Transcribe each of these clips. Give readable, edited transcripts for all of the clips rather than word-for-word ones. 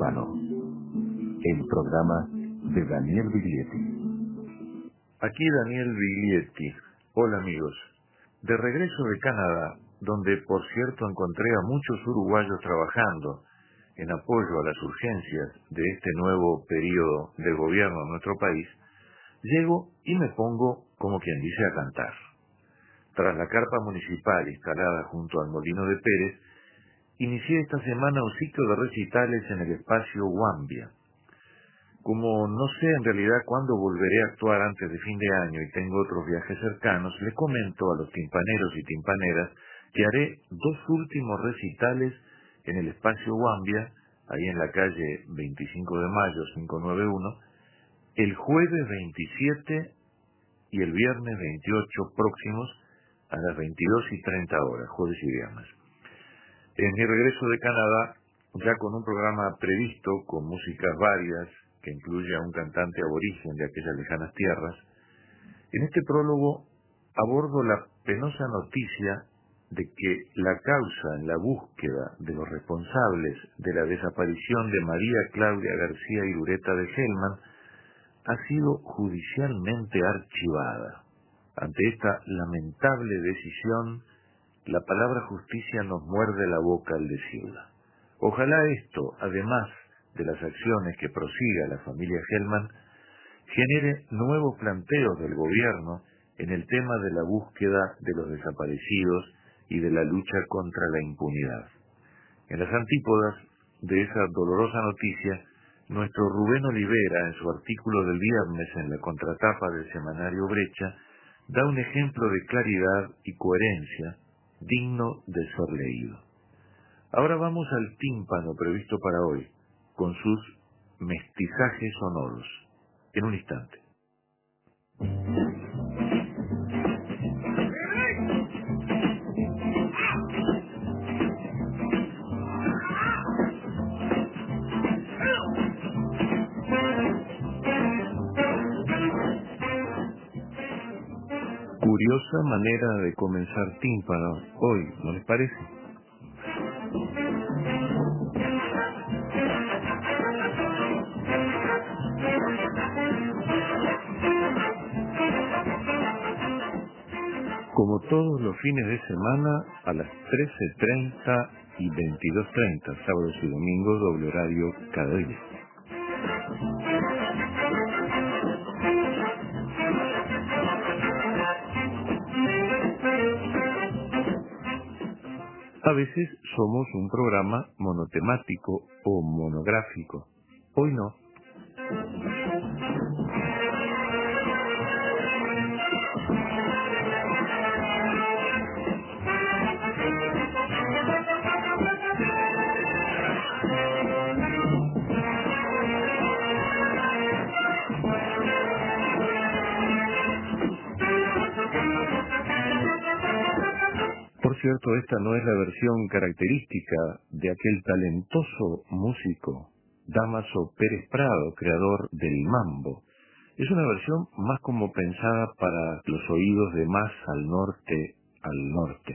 Tímpano, el programa de Daniel Biglietti. Aquí Daniel Biglietti. Hola amigos. De regreso de Canadá, donde por cierto encontré a muchos uruguayos trabajando en apoyo a las urgencias de este nuevo periodo de gobierno en nuestro país, llego y me pongo, como quien dice, a cantar. Tras la carpa municipal instalada junto al Molino de Pérez, inicié esta semana un ciclo de recitales en el espacio Guambia. Como no sé en realidad cuándo volveré a actuar antes de fin de año y tengo otros viajes cercanos, les comento a los timpaneros y timpaneras que haré 2 últimos recitales en el espacio Guambia, ahí en la calle 25 de Mayo 591, el jueves 27 y el viernes 28 próximos a las 22:30 horas, jueves y viernes. En mi regreso de Canadá, ya con un programa previsto con músicas varias, que incluye a un cantante aborigen de aquellas lejanas tierras, en este prólogo abordo la penosa noticia de que la causa en la búsqueda de los responsables de la desaparición de María Claudia García Irureta de Hellman ha sido judicialmente archivada. Ante esta lamentable decisión, la palabra justicia nos muerde la boca al decirla. Ojalá esto, además de las acciones que prosiga la familia Hellman, genere nuevos planteos del gobierno en el tema de la búsqueda de los desaparecidos y de la lucha contra la impunidad. En las antípodas de esa dolorosa noticia, nuestro Rubén Olivera, en su artículo del viernes en la contratapa del semanario Brecha, da un ejemplo de claridad y coherencia digno de ser leído. Ahora vamos al tímpano previsto para hoy, con sus mestizajes sonoros. En un instante. Curiosa manera de comenzar tímpano hoy, ¿no les parece? Como todos los fines de semana, a las 13:30 y 22:30, sábados y domingos, doble horario cada día. A veces somos un programa monotemático o monográfico. Hoy no. Por cierto, esta no es la versión característica de aquel talentoso músico, Dámaso Pérez Prado, creador del mambo. Es una versión más como pensada para los oídos de más al norte, al norte.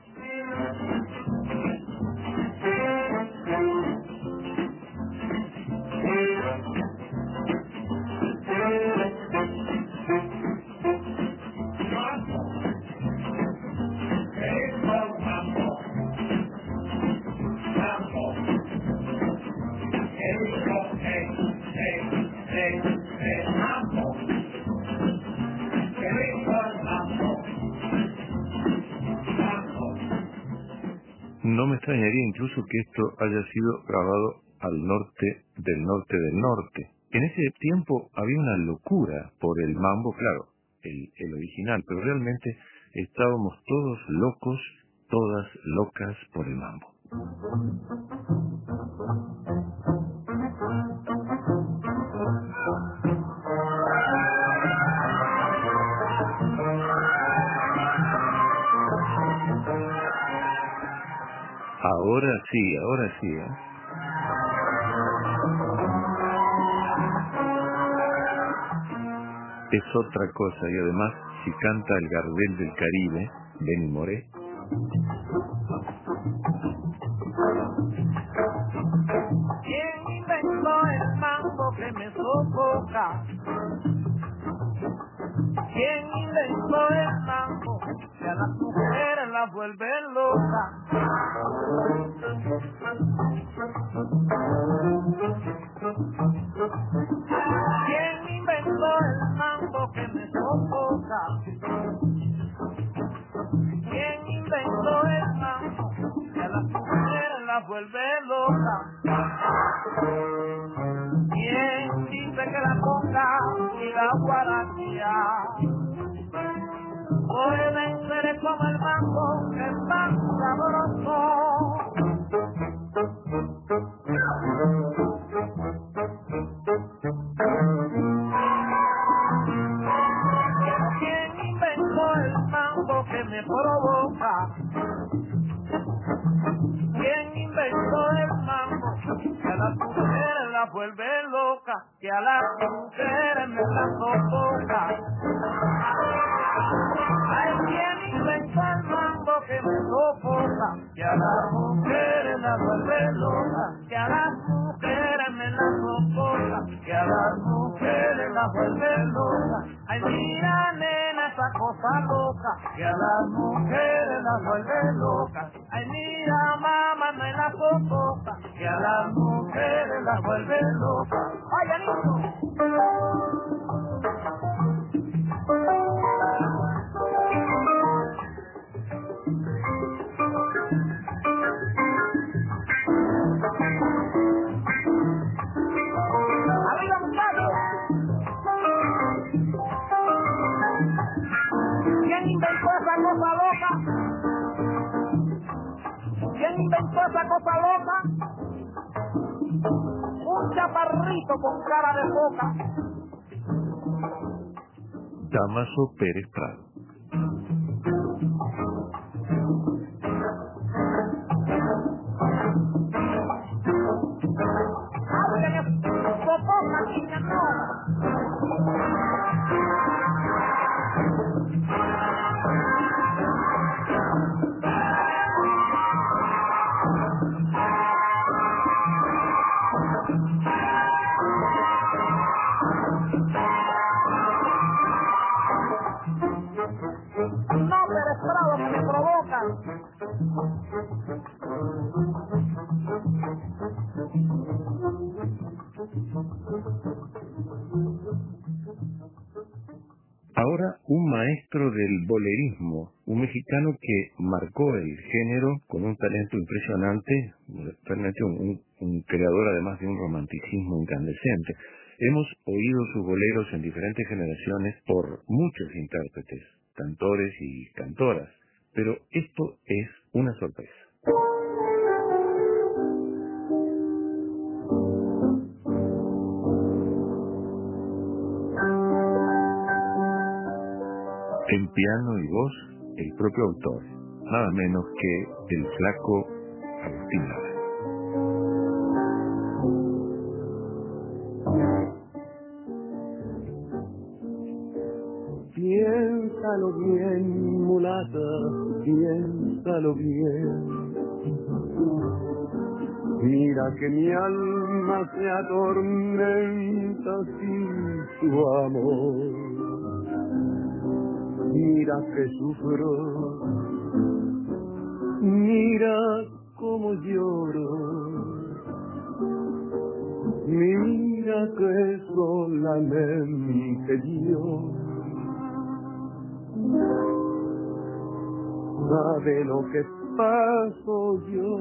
No me extrañaría incluso que esto haya sido grabado al norte del norte del norte. En ese tiempo había una locura por el mambo, claro, el original, pero realmente estábamos todos locos, todas locas por el mambo. Ahora sí, ¿eh? Es otra cosa, y además, si canta el Gardel del Caribe, Benny Moré. ¿Quién inventó que me sofoca. ¿Quién inventó el mambo que a las mujeres las vuelve locas? ¿Quién inventó el mambo que me sofoca? ¿Quién inventó el mambo que a las mujeres las vuelve locas? ¿Quién dice que la coca y la guarachía pueden ser como el mambo que es tan sabroso? ¿Quién inventó el mambo que me provoca? ¿Quién inventó el mambo que a las mujeres las vuelve locas? Que a las mujeres me las sofoca. Ay, ¿quién inventó el mambo que me sofoca? Que a las mujeres las vuelve locas. Que a las mujeres me las sofoca. Que a las mujeres las vuelve locas. Ay, mira, nena, esa cosa loca. Que a las mujeres las vuelve locas. Ay, mira, mamá, me la sofoca. Que a las mujeres las vuelve locas. Ay, Anito. ¡Arriba, muchachos! ¿Quién inventó esa cosa loca? ¿Quién inventó esa cosa loca? Un chaparrito con cara de boca. Damaso Pérez Prado. ¡Ábrele! ¡Sofoca, niña, no! No, Pérez Prado, que me provocan. Ahora un maestro del bolerismo, un mexicano que marcó el género con un talento impresionante, realmente un creador además de un romanticismo incandescente. Hemos oído sus boleros en diferentes generaciones por muchos intérpretes, cantores y cantoras, pero esto es una sorpresa. En piano y voz, el propio autor, nada menos que el flaco Agustín Lara. Piénsalo bien, mulata, piénsalo bien. Mira que mi alma se atormenta sin tu amor. Mira que sufro, mira cómo lloro. Mira que solamente yo sabe lo que paso yo.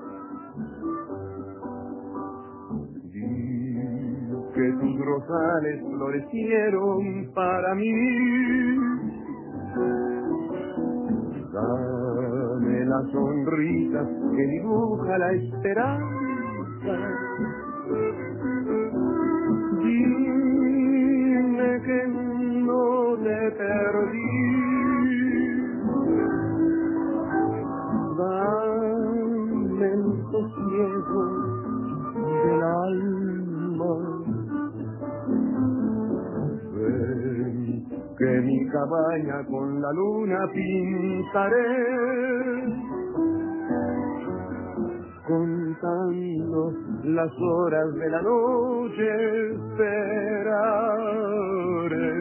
Vi que tus rosales florecieron para mí. Dame la sonrisa que dibuja la esperanza. Dime que no te perdí. Dame el sosiego del alma. Ven que mi cabaña con la luna pintaré. Con contando las horas de la noche esperaré.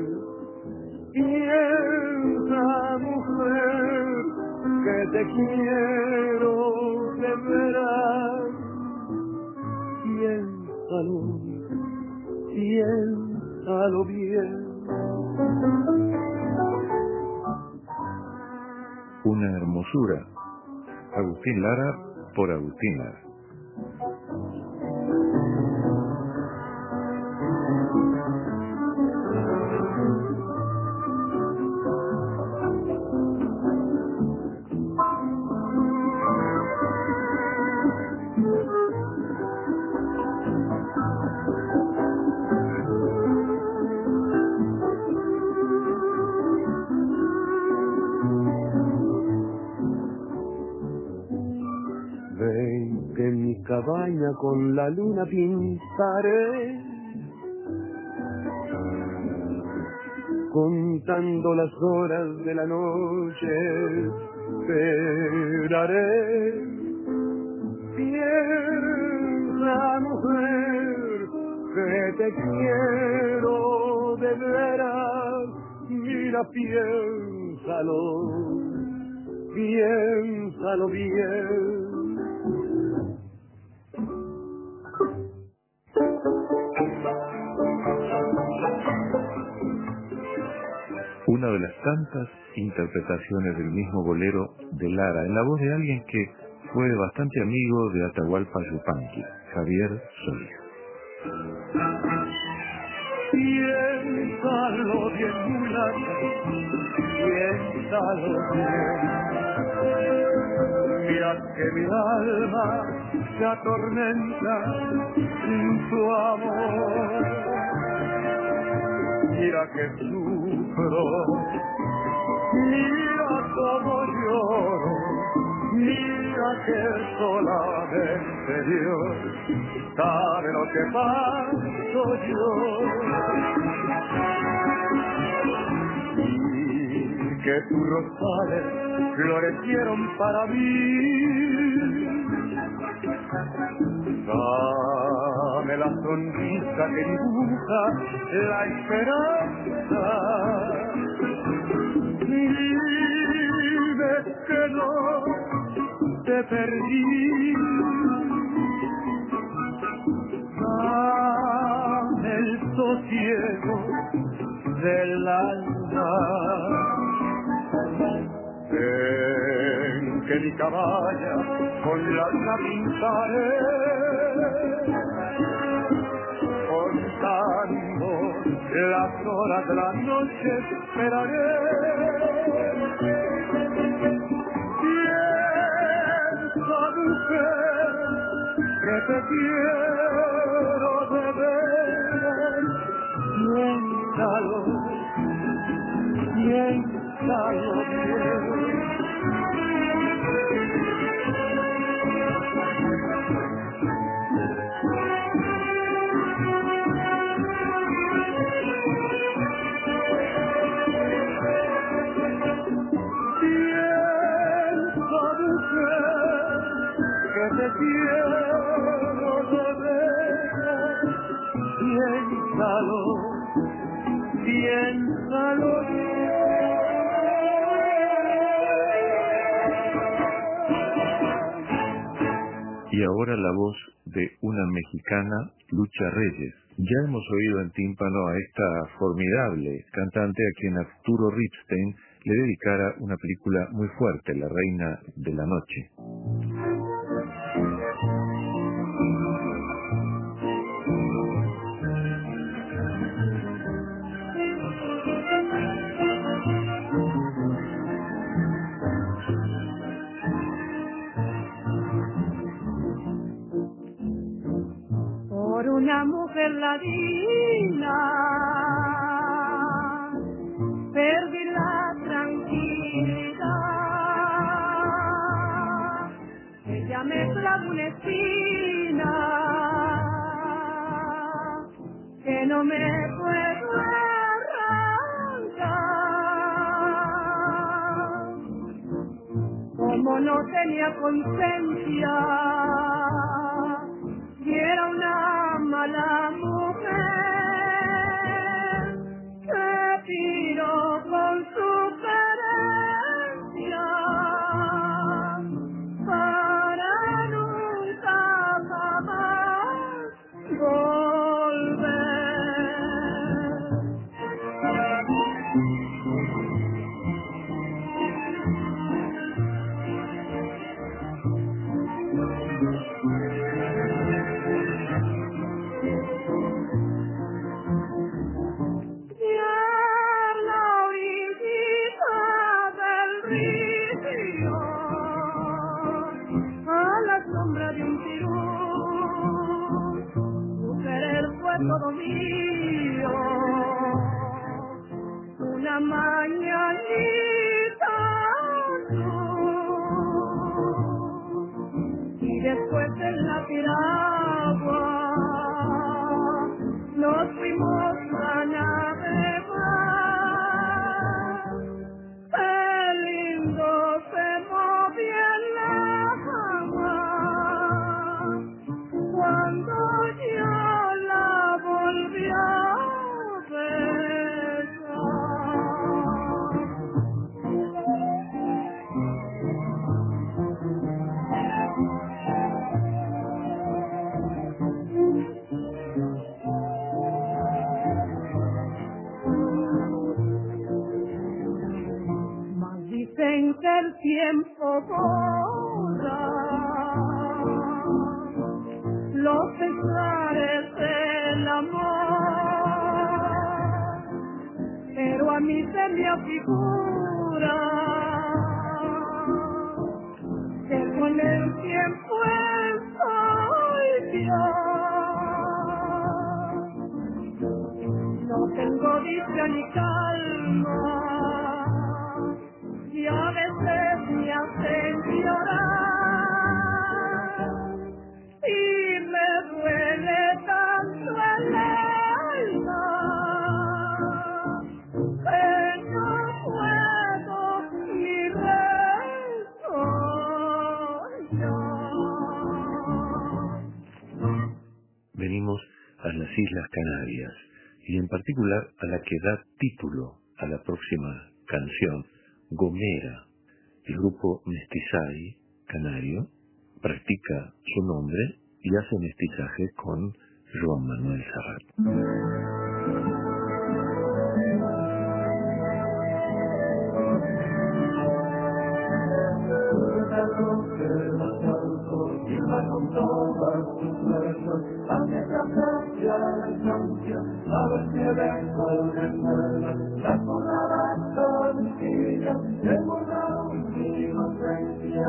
Piensa, mujer, que te quiero de veras. Piénsalo, piénsalo bien. Una hermosura. Agustín Lara por Agustín Lara. Ven que en mi cabaña con la luna pintaré, contando las horas de la noche esperaré. Piensa, mujer, que te quiero de veras. Mira, piénsalo, piénsalo bien. Una de las tantas interpretaciones del mismo bolero de Lara, en la voz de alguien que fue bastante amigo de Atahualpa Yupanqui, Javier Solís. Piénsalo bien, mulata, piénsalo bien. Mira que mi alma se atormenta sin tu amor. Mira que sufro, mira cómo lloro, mira que solamente Dios sabe lo que paso yo. Y que tus rosales florecieron para mí. Dame la sonrisa que dibuja la esperanza. Dime que no te perdí. Dame el sosiego del alma. Ven que mi cabaña con la luna pintaré, contando las horas de la noche esperaré. Piensa, mujer, que te quiero de veras. Piénsalo, piénsalo bien. Que te quiero de veras, piénsalo, piénsalo bien. Y ahora la voz de una mexicana, Lucha Reyes. Ya hemos oído en tímpano a esta formidable cantante a quien Arturo Ripstein le dedicara una película muy fuerte, La Reina de la Noche. Por una mujer ladina perdí la tranquilidad. Ella me clavó una espina que no me puedo arrancar. Como no tenía conciencia, y era una mala mujer que tiró con su querencia para nunca jamás volver. Todo mío, una mañanita y después en la piragua nos fuimos a navegar. Qué lindo se movía la agua cuando yo volví a mas dicen que el tiempo borra los pesares del amor, pero a mí se me afigura que con el tiempo estoy yo. No tengo dicha ni calma y a veces me hacen llorar. Y me duele tanto el alma que no puedo ni resolver. Venimos a las Islas Canarias y en particular a la que da título a la próxima canción, Gomera. El grupo Mestizay canario practica su nombre y hace mestizaje con Joan Manuel Serrat. Con todas sus fuerzas, hacia Francia, a ver si vengo de nuevo, la jornada sencilla, tengo la última inocencia.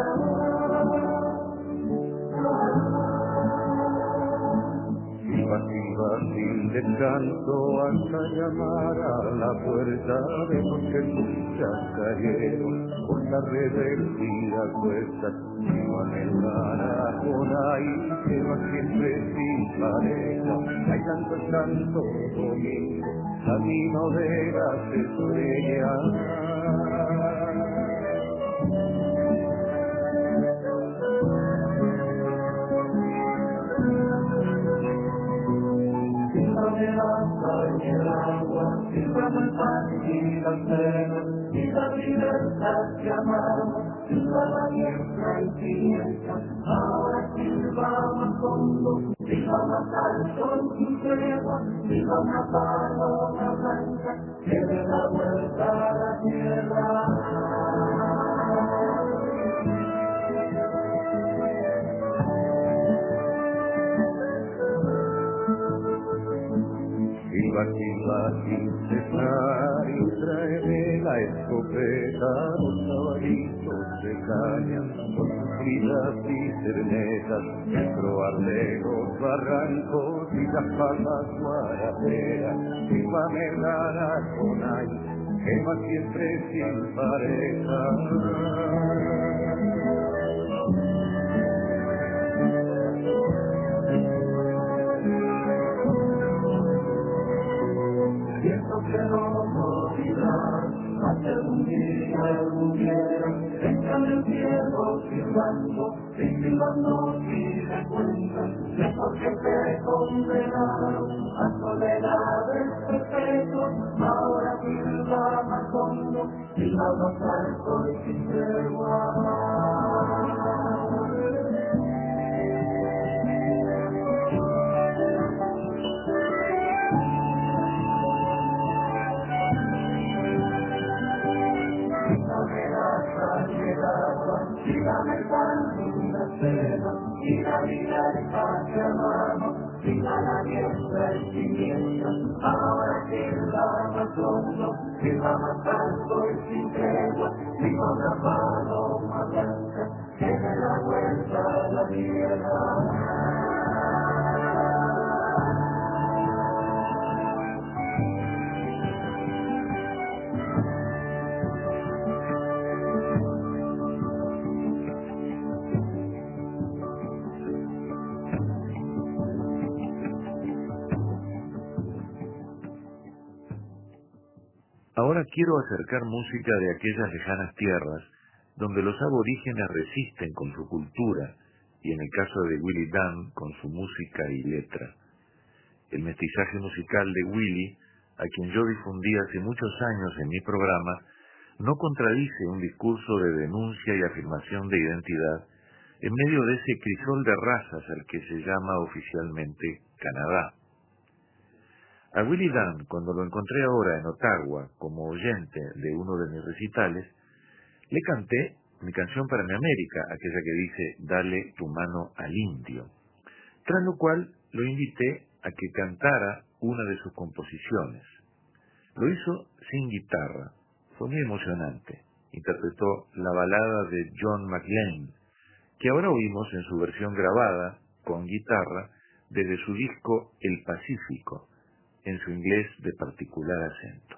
Iba sin descanso hasta llamar a la puerta de los que nunca cayeron por la rebeldía cuesta. Iban en Marajona y que va siempre sin pareja, bailando Santo Domingo, camino de las estrellas. Sílvame la sal y el agua, sílvame el pan y la cena, y la libertad que amamos, sílvame nuestra infinita. Ahora sílvame a fondo, sílvame al sol sin tregua, sílvame a paloma blanca, que dé la vuelta a la tierra. Silva sin cesar y traeré la escopeta, los caballitos de caña, con sus vidas y cernetas, dentro arde los barrancos y las palas guaraperas. Silvame la Naconay, quema siempre sin pareja. Siento que no morirá, hasta un día muriera, en el cielo. cielo silbando, silbando y recuentan de por qué te condenaron a soledades perpetuas. Ahora silba más hondo, silba más alto y sin tregua. Dígame cuándo una cena y la vida está que amamos, siga la diestra y siniestra, ahora silba más hondo, silba más alto y sin tregua, silba una paloma blanca que me da vuelta a la tierra. Ahora quiero acercar música de aquellas lejanas tierras donde los aborígenes resisten con su cultura y en el caso de Willie Dunn con su música y letra. El mestizaje musical de Willie, a quien yo difundí hace muchos años en mi programa, no contradice un discurso de denuncia y afirmación de identidad en medio de ese crisol de razas al que se llama oficialmente Canadá. A Willie Dunn, cuando lo encontré ahora en Ottawa como oyente de uno de mis recitales, le canté mi canción para mi América, aquella que dice «Dale tu mano al indio», tras lo cual lo invité a que cantara una de sus composiciones. Lo hizo sin guitarra, fue muy emocionante. Interpretó la balada de John McLean, que ahora oímos en su versión grabada, con guitarra, desde su disco El Pacífico, en su inglés de particular acento.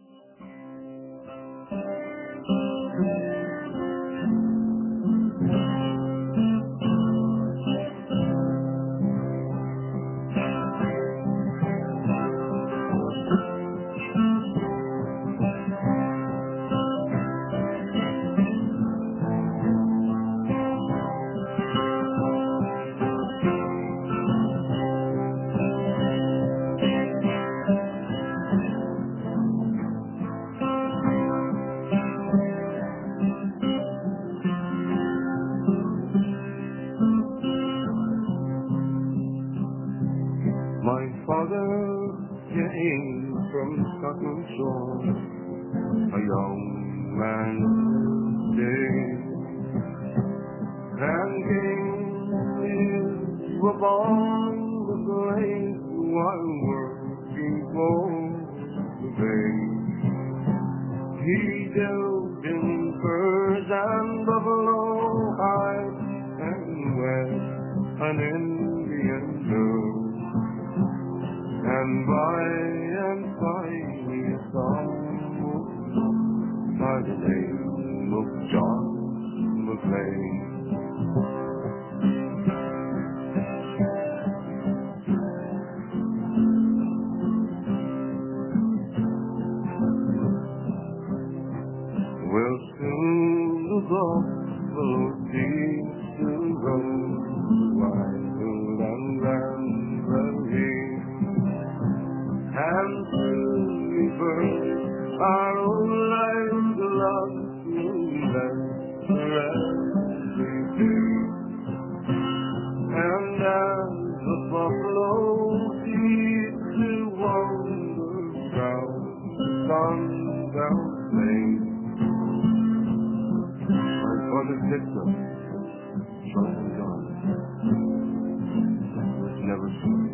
My father came from Scotland's shore, a young man day, and kings were born the great while working for the bay. He dealt in furs and buffalo hides and wed an Indian girl. And by he saw by the name of John McLean. Well, soon the buffalo ceased to roam wild and randomly. And through the birds, our own lives belong to them every day. And as the buffalo ceased to wander round the sundown plain, my father picked up, shot and gone, was never seen.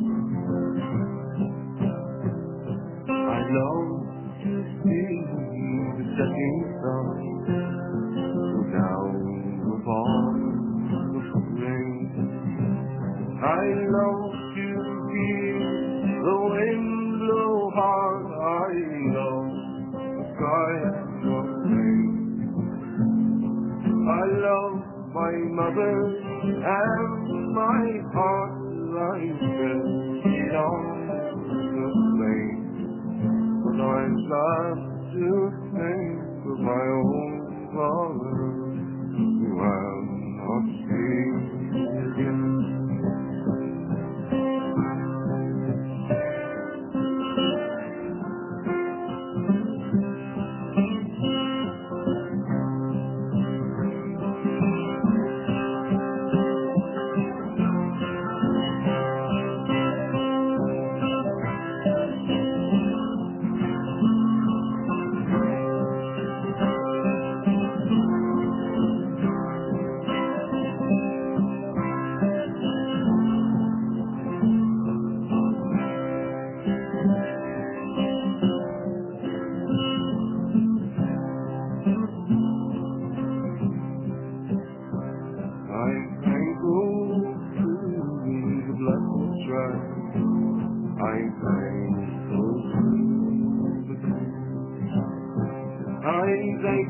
I long to see the setting sun go down upon the plain. I long to feel the wind blow hard. I love the sky of rain. I love my mother and my heart lies dead on the plain. But I'm glad to think of my own father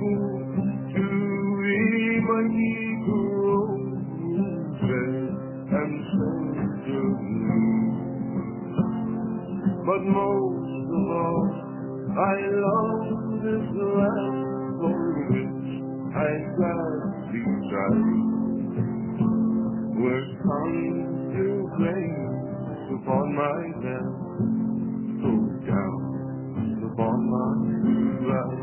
to be my Negro, bed and shelter me. But most of all, I love this land for which I gladly died. Where sun still flames upon my bed, so down upon my life.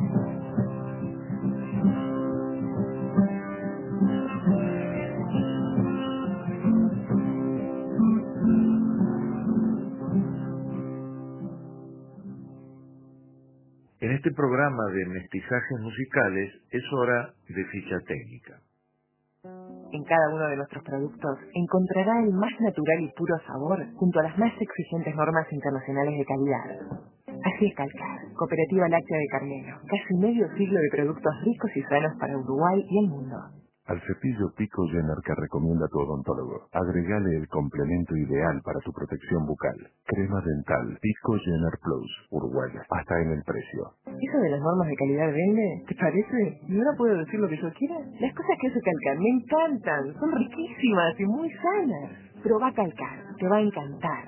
En este programa de mestizajes musicales es hora de ficha técnica. En cada uno de nuestros productos encontrará el más natural y puro sabor junto a las más exigentes normas internacionales de calidad. Así es Calcar, Cooperativa Láctea de Carmelo. Casi medio siglo de productos ricos y sanos para Uruguay y el mundo. Al cepillo Pico Jenner que recomienda tu odontólogo, agregale el complemento ideal para tu protección bucal. Crema dental Pico Jenner Plus, Uruguay, hasta en el precio. ¿Eso de las normas de calidad vende? ¿Te parece? ¿Y ahora puedo decir lo que yo quiera? Las cosas que hace Calcar me encantan, son riquísimas y muy sanas. Probá Calcar, te va a encantar.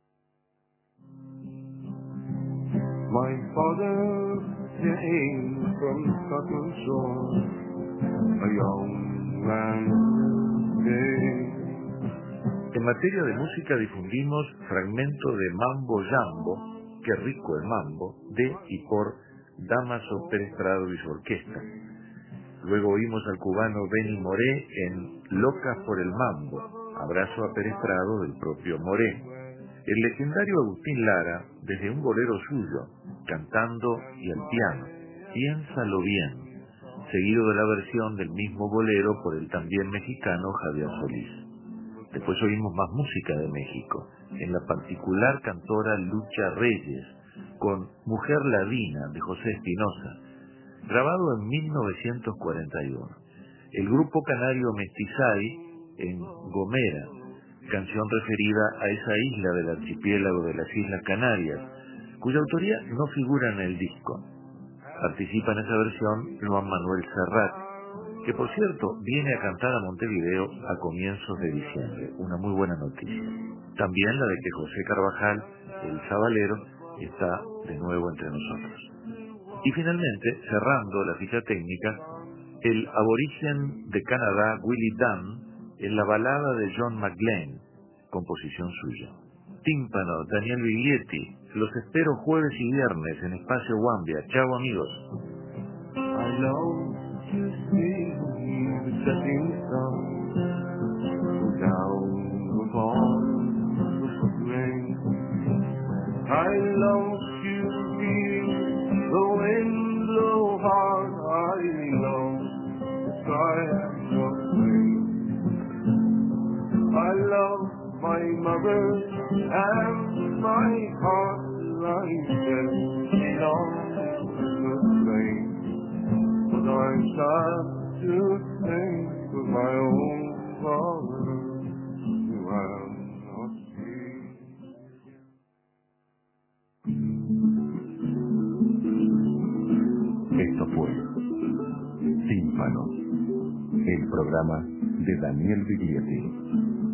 My father came from Scotland shore, a young man came. En materia de música difundimos fragmento de Mambo Jambo, Qué rico el mambo, de y por Dámaso Pérez Prado y su orquesta. Luego oímos al cubano Benny Moré en Locas por el mambo, abrazo a Pérez Prado del propio Moré. El legendario Agustín Lara, desde un bolero suyo, cantando y al piano, Piénsalo bien, seguido de la versión del mismo bolero por el también mexicano Javier Solís. Después oímos más música de México, en la particular cantora Lucha Reyes, con Mujer Ladina de José Espinosa, grabado en 1941. El grupo canario Mestizay en Gomera, canción referida a esa isla del archipiélago de las Islas Canarias, cuya autoría no figura en el disco. Participa en esa versión Juan Manuel Serrat, que por cierto viene a cantar a Montevideo a comienzos de diciembre, una muy buena noticia. También la de que José Carvajal, el sabalero, está de nuevo entre nosotros. Y finalmente, cerrando la ficha técnica, el aborigen de Canadá, Willie Dunn, en la balada de John McGlynn, composición suya. Tímpano, Daniel Biglietti, los espero jueves y viernes en Espacio Wambia. Chao amigos. I love to see the setting sun go down upon the plain. I love to feel the wind blow hard. I love the sky of rain. I love my mother and my heart like that belongs to the plain. But I'm sad to think of my own father who I'm not seen. Esto fue Tímpano, el programa de Daniel Biglietti.